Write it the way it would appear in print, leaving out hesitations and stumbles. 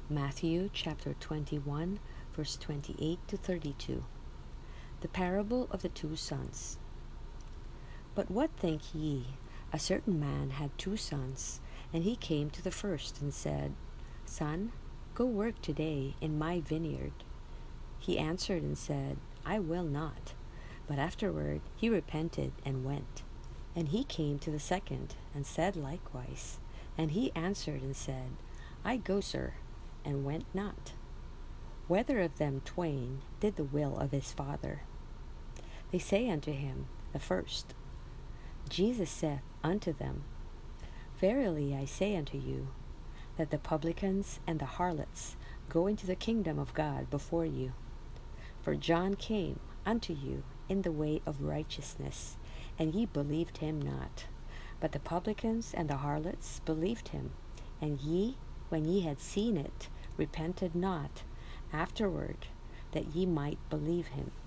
Matthew chapter 21, verse 28 to 32. The parable of the two sons. But what think ye? A certain man had 2 sons, and he came to the first and said, Son, go work today in my vineyard. He answered and said, I will not. But afterward he repented and went. And he came to the second and said likewise. And he answered and said, I go, sir, and went not. Whether of them twain did the will of his father? They say unto him, the first. Jesus saith unto them, Verily I say unto you, that the publicans and the harlots go into the kingdom of God before you. For John came unto you in the way of righteousness, and ye believed him not. But the publicans and the harlots believed him, and ye, when ye had seen it, repented not afterward, that ye might believe him.